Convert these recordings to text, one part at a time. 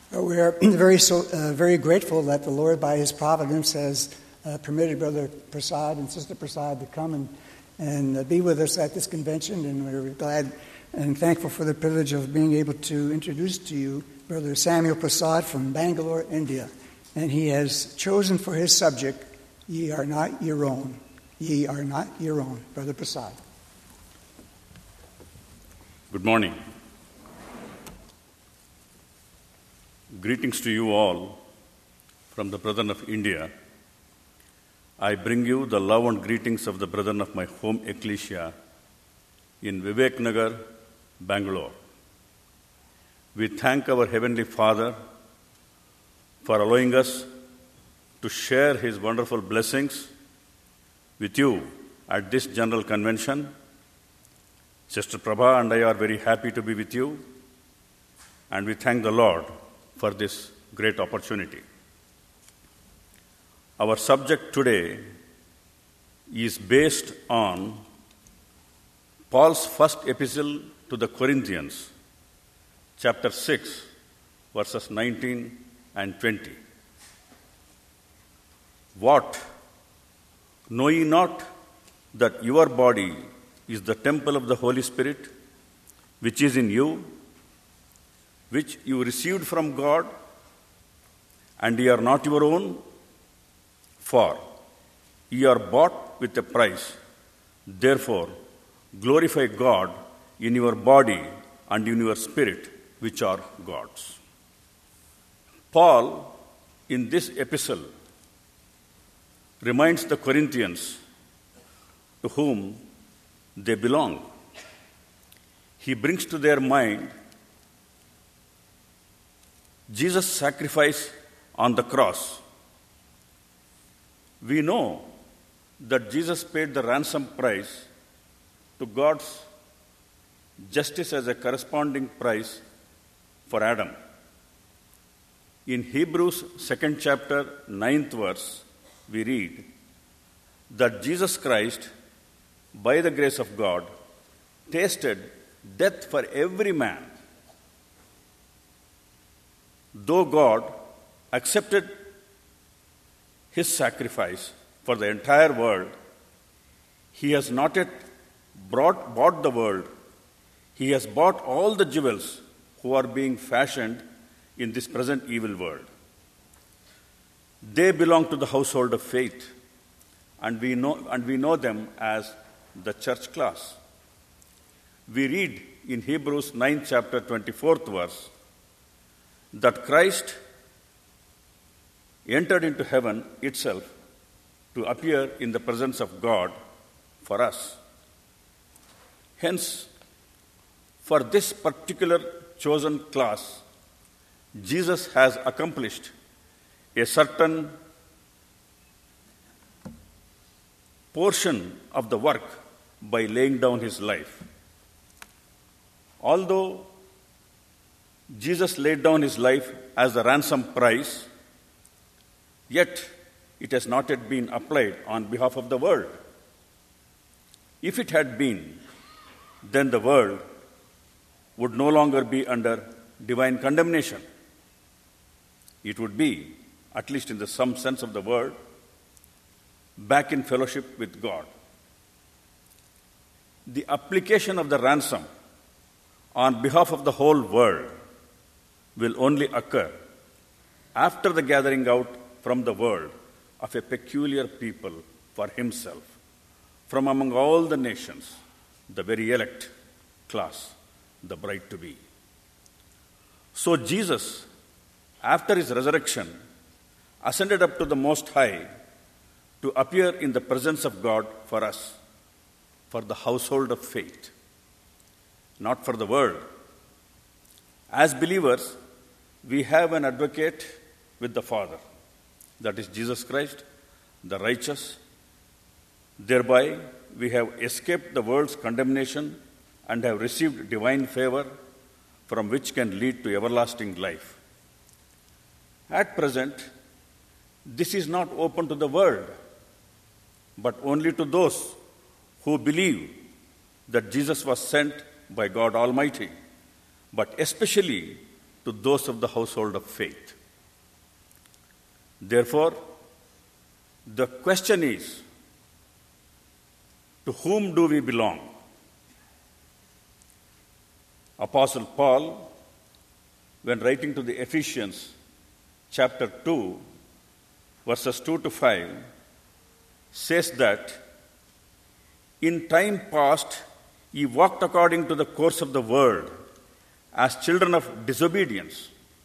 We are very grateful that the Lord, by His providence, has permitted Brother Prasad and Sister Prasad to come and be with us at this convention, and we're glad and thankful for the privilege of being able to introduce to you Brother Samuel Prasad from Bangalore, India. And he has chosen for his subject, "Ye are not your own." Ye are not your own. Brother Prasad. Good morning. Greetings to you all from the Brethren of India. I bring you the love and greetings of the brethren of my home ecclesia in Vivek Nagar, Bangalore. We thank our Heavenly Father for allowing us to share His wonderful blessings with you at this General Convention. Sister Prabha and I are very happy to be with you, and we thank the Lord for this great opportunity. Our subject today is based on Paul's first epistle to the Corinthians, chapter 6, verses 19 and 20. What? Know ye not that your body is the temple of the Holy Spirit, which is in you, which you received from God, and ye are not your own? For ye are bought with a price. Therefore, glorify God in your body and in your spirit, which are God's. Paul, in this epistle, reminds the Corinthians to whom they belong. He brings to their mind Jesus' sacrifice on the cross. We know that Jesus paid the ransom price to God's justice as a corresponding price for Adam. In Hebrews 2nd chapter, 9th verse, we read that Jesus Christ, by the grace of God, tasted death for every man. Though God accepted His sacrifice for the entire world, He has not yet bought the world. He has bought all the jewels who are being fashioned in this present evil world. They belong to the household of faith, and we know them as the church class. We read in Hebrews 9th chapter 24th verse that Christ entered into heaven itself to appear in the presence of God for us. Hence, for this particular chosen class, Jesus has accomplished a certain portion of the work by laying down His life. Although Jesus laid down His life as the ransom price, yet it has not yet been applied on behalf of the world. If it had been, then the world would no longer be under divine condemnation. It would be, at least in the some sense of the word, back in fellowship with God. The application of the ransom on behalf of the whole world will only occur after the gathering out from the world of a peculiar people for Himself, from among all the nations, the very elect class, the bride-to-be. So Jesus, after His resurrection, ascended up to the Most High to appear in the presence of God for us, for the household of faith, not for the world. As believers, we have an advocate with the Father, that is Jesus Christ, the righteous. Thereby, we have escaped the world's condemnation and have received divine favor from which can lead to everlasting life. At present, this is not open to the world, but only to those who believe that Jesus was sent by God Almighty, but especially to those of the household of faith. Therefore, the question is, to whom do we belong? Apostle Paul, when writing to the Ephesians, chapter 2, verses 2 to 5, says that in time past ye walked according to the course of the world, as children of disobedience.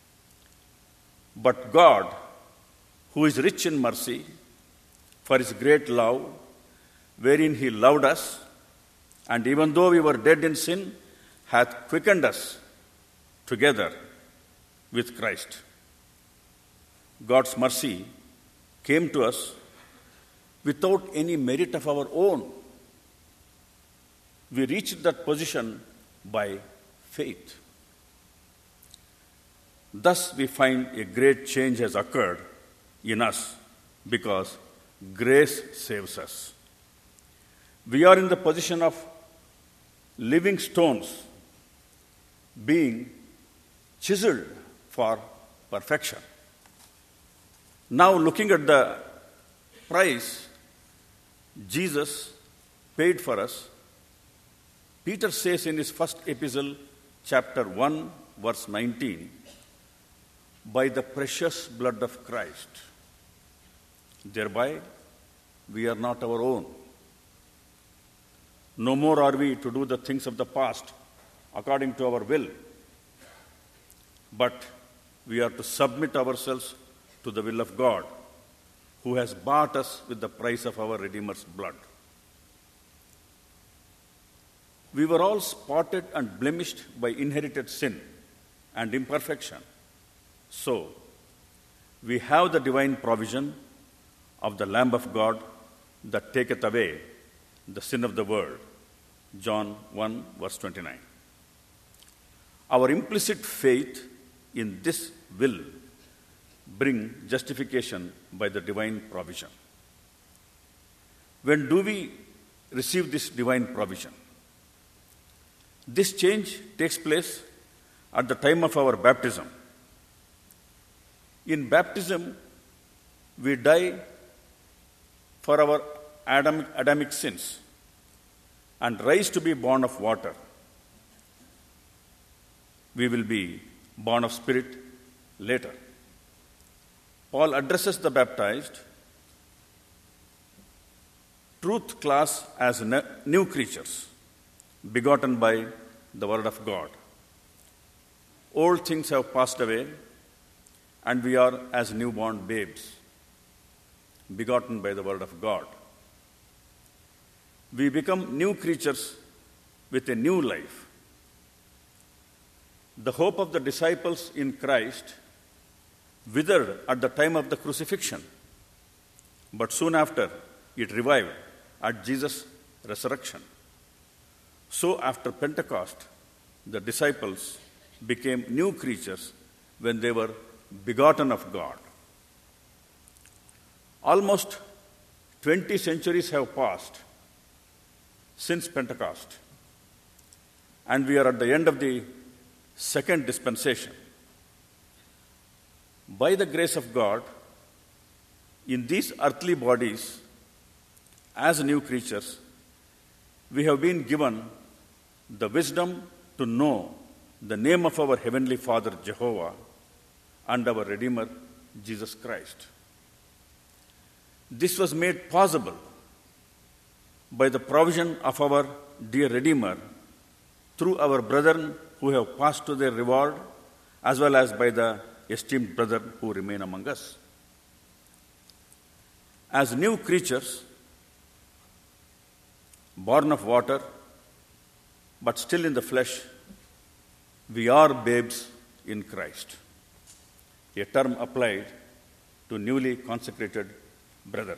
But God, who is rich in mercy, for his great love, wherein he loved us, and even though we were dead in sin, hath quickened us together with Christ. God's mercy came to us without any merit of our own. We reached that position by faith. Thus, we find a great change has occurred in us because grace saves us. We are in the position of living stones being chiseled for perfection. Now, looking at the price Jesus paid for us, Peter says in his first epistle, chapter 1, verse 19, by the precious blood of Christ. Thereby, we are not our own. No more are we to do the things of the past according to our will, but we are to submit ourselves to the will of God, who has bought us with the price of our Redeemer's blood. We were all spotted and blemished by inherited sin and imperfection. So, we have the divine provision of the Lamb of God that taketh away the sin of the world. John 1, verse 29. Our implicit faith in this will bring justification by the divine provision. When do we receive this divine provision? This change takes place at the time of our baptism. In baptism, we die for our Adamic sins and rise to be born of water. We will be born of spirit later. Paul addresses the baptized truth class as new creatures, begotten by the Word of God. Old things have passed away, and we are as newborn babes, begotten by the Word of God. We become new creatures with a new life. The hope of the disciples in Christ withered at the time of the crucifixion, but soon after it revived at Jesus' resurrection. So after Pentecost, the disciples became new creatures when they were begotten of God. Almost 20 centuries have passed since Pentecost, and we are at the end of the second dispensation. By the grace of God, in these earthly bodies, as new creatures, we have been given the wisdom to know the name of our Heavenly Father, Jehovah, and our Redeemer, Jesus Christ. This was made possible by the provision of our dear Redeemer through our brethren who have passed to their reward, as well as by the esteemed brethren who remain among us. As new creatures, born of water, but still in the flesh, we are babes in Christ, a term applied to newly consecrated brethren.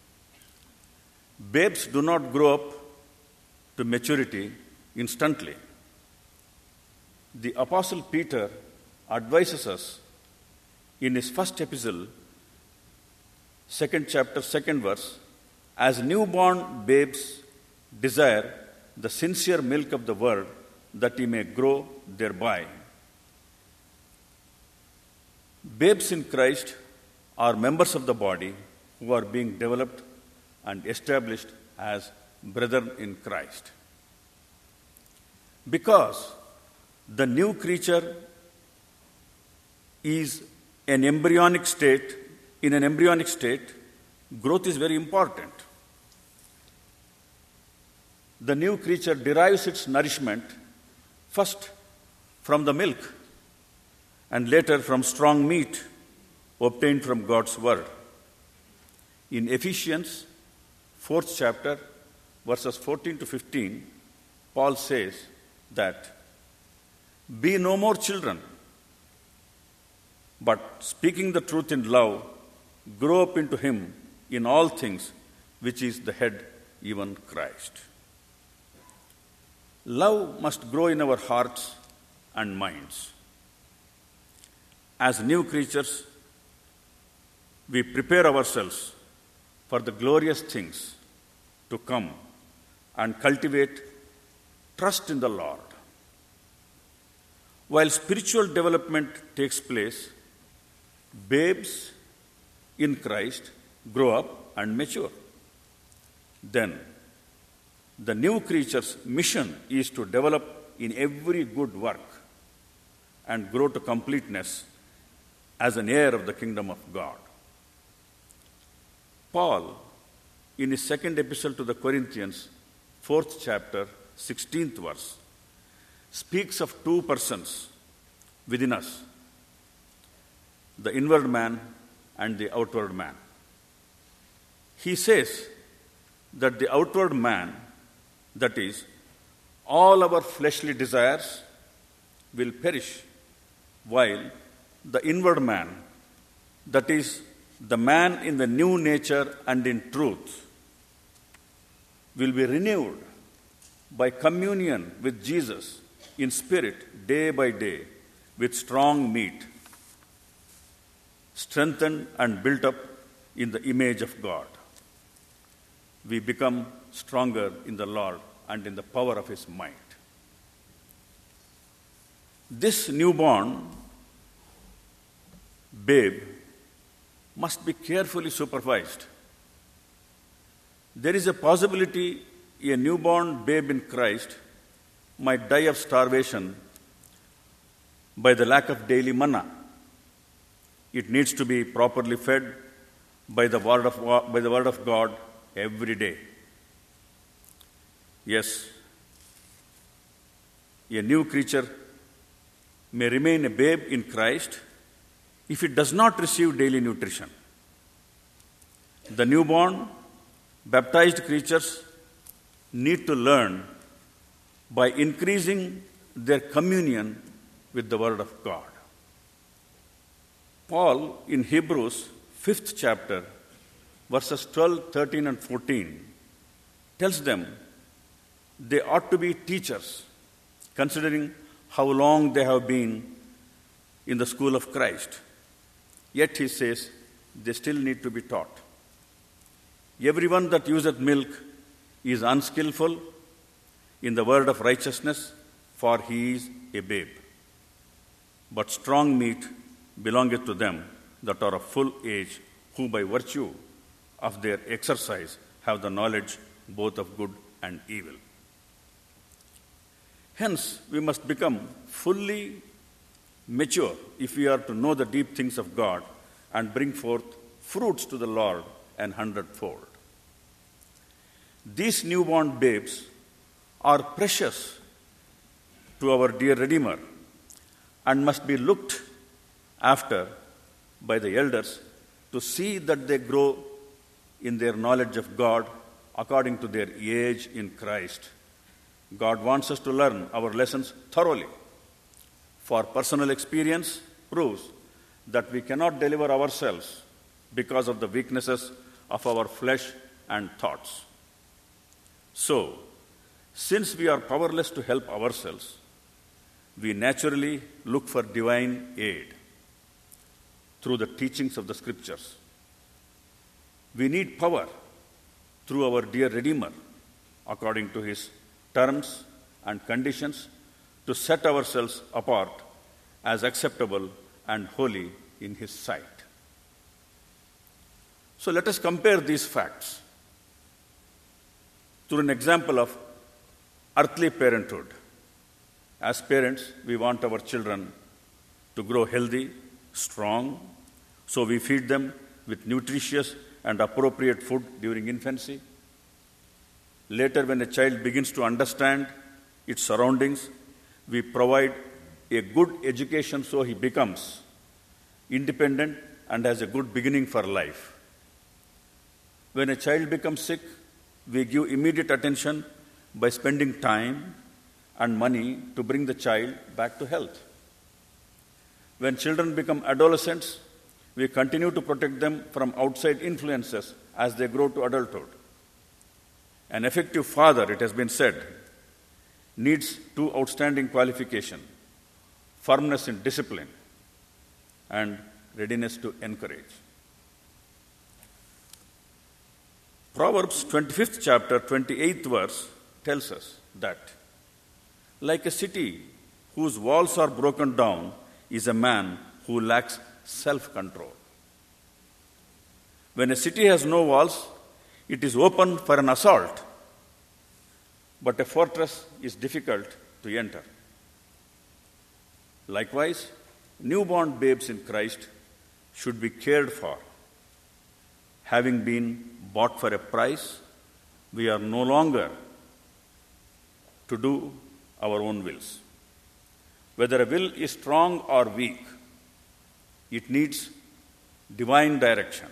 Babes do not grow up to maturity instantly. The Apostle Peter advises us in his first epistle, 2nd chapter, 2nd verse, as newborn babes desire the sincere milk of the word, that he may grow thereby. Babes in Christ are members of the body who are being developed and established as brethren in Christ. Because the new creature is in an embryonic state, growth is very important. The new creature derives its nourishment first from the milk and later from strong meat obtained from God's word. In Ephesians 4th chapter, verses 14 to 15, Paul says that, "Be no more children, but speaking the truth in love, grow up into him in all things, which is the head, even Christ." Love must grow in our hearts and minds. As new creatures, we prepare ourselves for the glorious things to come and cultivate trust in the Lord. While spiritual development takes place, babes in Christ grow up and mature. Then, the new creature's mission is to develop in every good work and grow to completeness as an heir of the kingdom of God. Paul, in his second epistle to the Corinthians, 4th chapter, 16th verse, speaks of two persons within us, the inward man and the outward man. He says that the outward man, that is, all our fleshly desires, will perish, while the inward man, that is, the man in the new nature and in truth, will be renewed by communion with Jesus in spirit day by day with strong meat, strengthened and built up in the image of God. We become stronger in the Lord and in the power of his might. This newborn babe must be carefully supervised. There is a possibility a newborn babe in Christ might die of starvation by the lack of daily manna. It needs to be properly fed by the word of God every day. Yes, a new creature may remain a babe in Christ if it does not receive daily nutrition. The newborn, baptized creatures need to learn by increasing their communion with the Word of God. Paul, in Hebrews 5th chapter, verses 12, 13, and 14, tells them they ought to be teachers, considering how long they have been in the school of Christ. Yet, he says, they still need to be taught. Everyone that useth milk is unskillful in the word of righteousness, for he is a babe. But strong meat belongeth to them that are of full age, who by virtue of their exercise have the knowledge both of good and evil. Hence, we must become fully mature if we are to know the deep things of God and bring forth fruits to the Lord an hundredfold. These newborn babes are precious to our dear Redeemer and must be looked after by the elders to see that they grow in their knowledge of God according to their age in Christ. God wants us to learn our lessons thoroughly, for personal experience proves that we cannot deliver ourselves because of the weaknesses of our flesh and thoughts. So, since we are powerless to help ourselves, we naturally look for divine aid through the teachings of the Scriptures. We need power through our dear Redeemer, according to his terms and conditions, to set ourselves apart as acceptable and holy in his sight. So let us compare these facts through an example of earthly parenthood. As parents, we want our children to grow healthy, strong, so we feed them with nutritious and appropriate food during infancy. Later, when a child begins to understand its surroundings, we provide a good education so he becomes independent and has a good beginning for life. When a child becomes sick, we give immediate attention by spending time and money to bring the child back to health. When children become adolescents, we continue to protect them from outside influences as they grow to adulthood. An effective father, it has been said, needs two outstanding qualifications: firmness in discipline and readiness to encourage. Proverbs 25th chapter, 28th verse tells us that, like a city whose walls are broken down is a man who lacks self-control. When a city has no walls, it is open for an assault, but a fortress is difficult to enter. Likewise, newborn babes in Christ should be cared for. Having been bought for a price, we are no longer to do our own wills. Whether a will is strong or weak, it needs divine direction.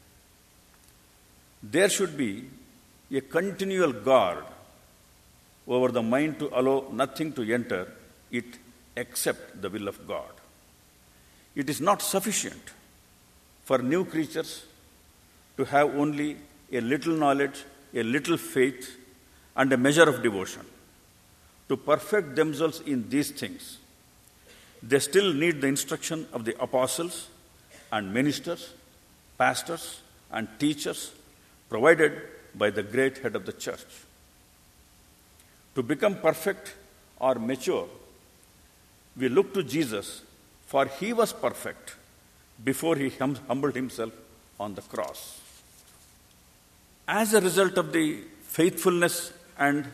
There should be a continual guard over the mind to allow nothing to enter it except the will of God. It is not sufficient for new creatures to have only a little knowledge, a little faith, and a measure of devotion. To perfect themselves in these things, they still need the instruction of the apostles and ministers, pastors and teachers provided by the great head of the church. To become perfect or mature, we look to Jesus, for he was perfect before he humbled himself on the cross. As a result of the faithfulness and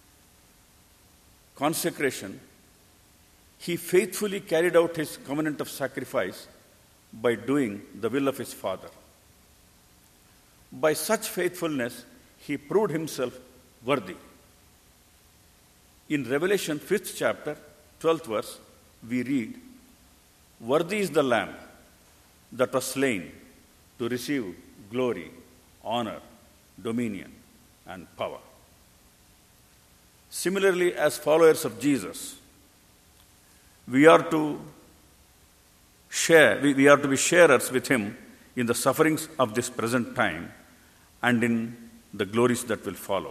consecration, he faithfully carried out his covenant of sacrifice by doing the will of his Father. By such faithfulness, he proved himself worthy. In Revelation 5th chapter, 12th verse, we read, "Worthy is the Lamb that was slain to receive glory, honor, dominion, and power." Similarly, as followers of Jesus, we are to be sharers with him in the sufferings of this present time and in the glories that will follow.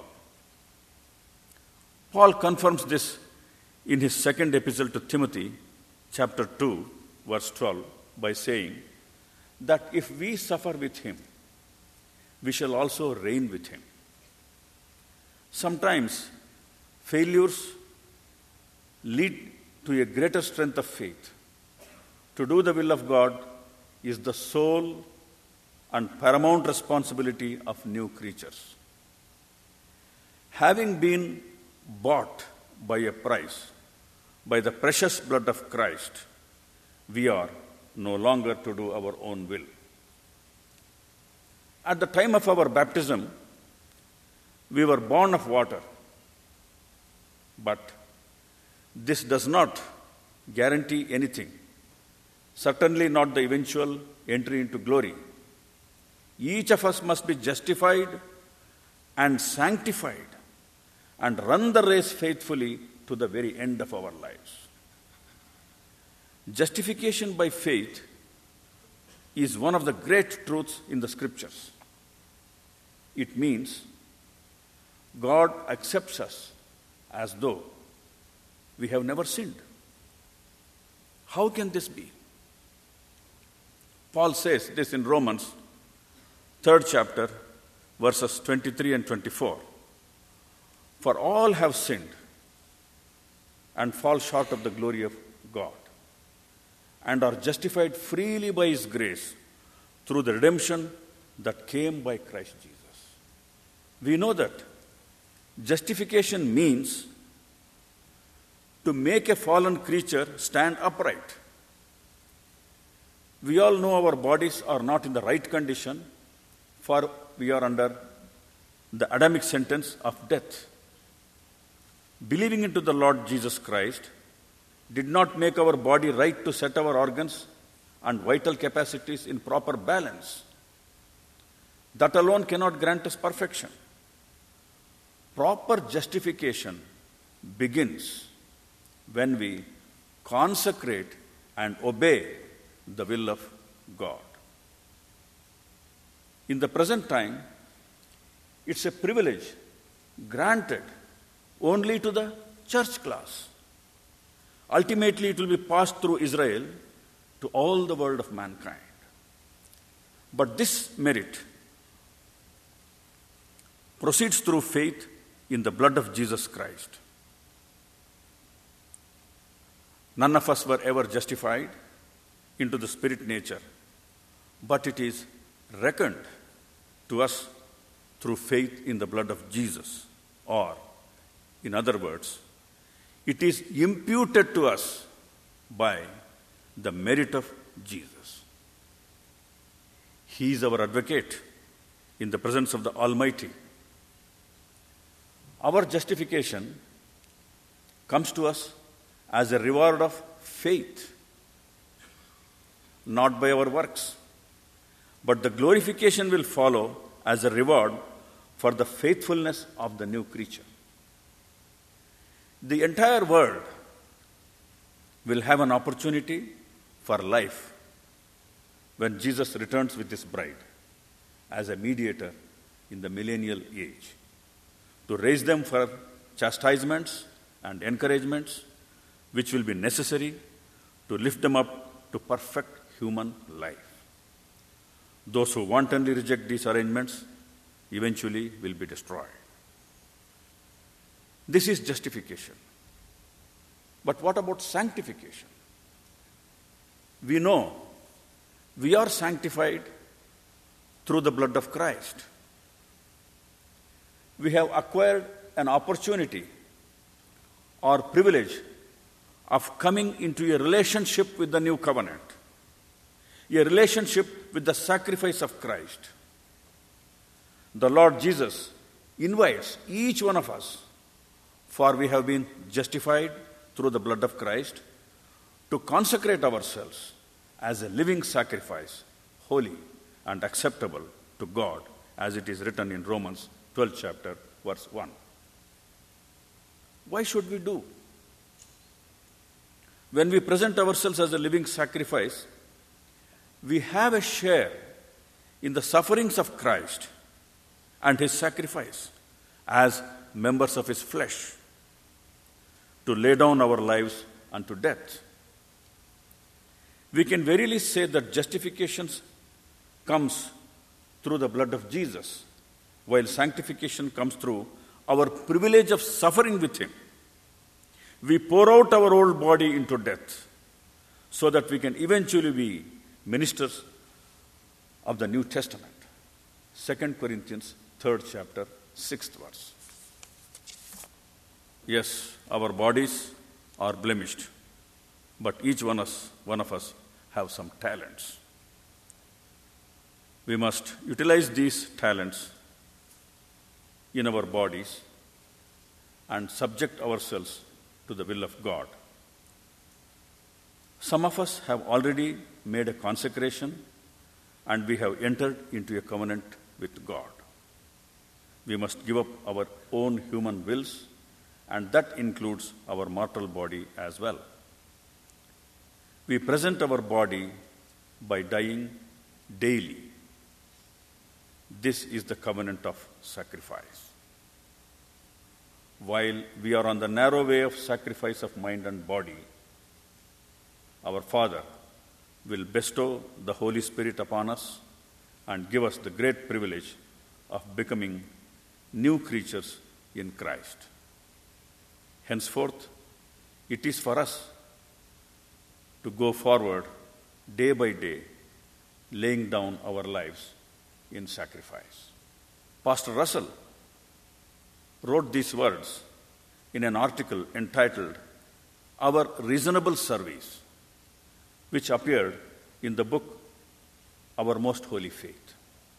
Paul confirms this in his second epistle to Timothy, chapter 2, verse 12, by saying that if we suffer with him, we shall also reign with him. Sometimes failures lead to a greater strength of faith. To do the will of God is the sole and paramount responsibility of new creatures. Having been bought by a price, by the precious blood of Christ, we are no longer to do our own will. At the time of our baptism, we were born of water, but this does not guarantee anything, certainly not the eventual entry into glory. Each of us must be justified and sanctified and run the race faithfully to the very end of our lives. Justification by faith is one of the great truths in the Scriptures. It means God accepts us as though we have never sinned. How can this be? Paul says this in Romans 3rd chapter, verses 23 and 24. For all have sinned and fall short of the glory of God, and are justified freely by His grace through the redemption that came by Christ Jesus. We know that justification means to make a fallen creature stand upright. We all know our bodies are not in the right condition, for we are under the Adamic sentence of death. Believing into the Lord Jesus Christ did not make our body right to set our organs and vital capacities in proper balance. That alone cannot grant us perfection. Proper justification begins when we consecrate and obey the will of God. In the present time, it's a privilege granted only to the church class. Ultimately, it will be passed through Israel to all the world of mankind. But this merit proceeds through faith in the blood of Jesus Christ. None of us were ever justified into the spirit nature, but it is reckoned to us through faith in the blood of Jesus, or, in other words, it is imputed to us by the merit of Jesus. He is our advocate in the presence of the Almighty. Our justification comes to us as a reward of faith, not by our works, but the glorification will follow as a reward for the faithfulness of the new creature. The entire world will have an opportunity for life when Jesus returns with His bride as a mediator in the millennial age, to raise them for chastisements and encouragements which will be necessary to lift them up to perfect human life. Those who wantonly reject these arrangements eventually will be destroyed. This is justification. But what about sanctification? We know we are sanctified through the blood of Christ. We have acquired an opportunity or privilege of coming into a relationship with the new covenant, a relationship with the sacrifice of Christ. The Lord Jesus invites each one of us, for we have been justified through the blood of Christ, to consecrate ourselves as a living sacrifice, holy and acceptable to God, as it is written in Romans 12th chapter, verse 1. Why should we do? When we present ourselves as a living sacrifice, we have a share in the sufferings of Christ and His sacrifice as members of His flesh, to lay down our lives unto death. We can verily say that justification comes through the blood of Jesus, while sanctification comes through our privilege of suffering with Him. We pour out our old body into death so that we can eventually be ministers of the New Testament. 2 Corinthians 3rd chapter, 6th verse. Yes, our bodies are blemished, but each one of us have some talents. We must utilize these talents in our bodies and subject ourselves to the will of God. Some of us have already made a consecration and we have entered into a covenant with God. We must give up our own human wills, and that includes our mortal body as well. We present our body by dying daily. This is the covenant of sacrifice. While we are on the narrow way of sacrifice of mind and body, our Father will bestow the Holy Spirit upon us and give us the great privilege of becoming new creatures in Christ. Henceforth, it is for us to go forward day by day, laying down our lives in sacrifice. Pastor Russell wrote these words in an article entitled Our Reasonable Service, which appeared in the book Our Most Holy Faith.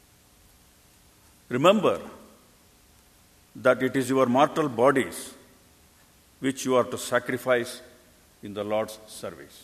Remember that it is your mortal bodies which you are to sacrifice in the Lord's service.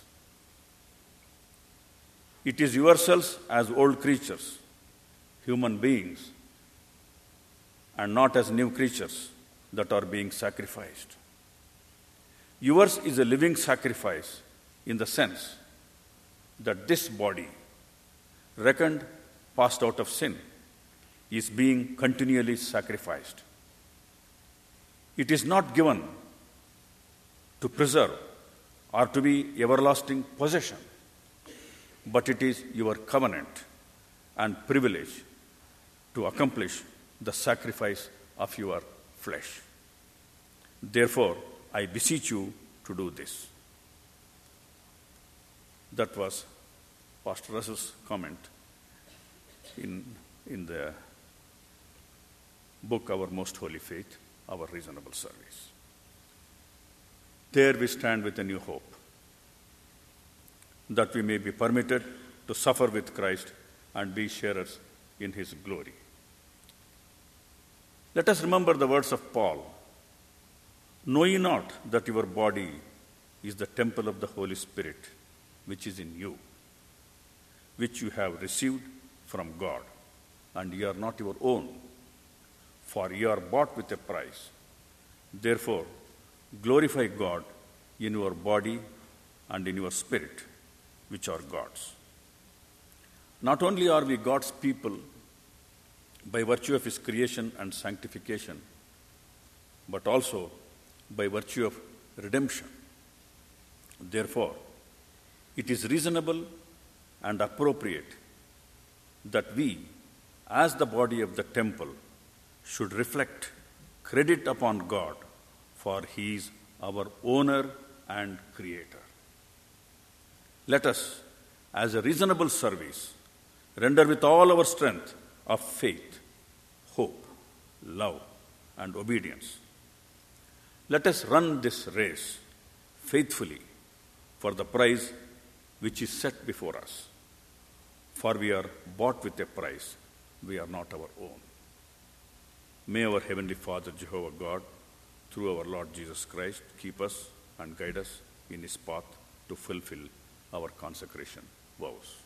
It is yourselves as old creatures, human beings, and not as new creatures that are being sacrificed. Yours is a living sacrifice in the sense that this body, reckoned passed out of sin, is being continually sacrificed. It is not given to preserve or to be everlasting possession, but it is your covenant and privilege to accomplish the sacrifice of your flesh. Therefore, I beseech you to do this. That was Pastor Russell's comment in the book Our Most Holy Faith, Our Reasonable Service. There we stand with a new hope, that we may be permitted to suffer with Christ and be sharers in his glory. Let us remember the words of Paul. Know ye not that your body is the temple of the Holy Spirit, which is in you, which you have received from God, and ye are not your own, for ye are bought with a price. Therefore, glorify God in your body and in your spirit, which are God's. Not only are we God's people by virtue of his creation and sanctification, but also by virtue of redemption. Therefore, it is reasonable and appropriate that we, as the body of the temple, should reflect credit upon God, for he is our owner and creator. Let us, as a reasonable service, render with all our strength of faith, hope, love, and obedience. Let us run this race faithfully for the prize which is set before us. For we are bought with a price, we are not our own. May our Heavenly Father, Jehovah God, through our Lord Jesus Christ, keep us and guide us in his path to fulfill our consecration vows.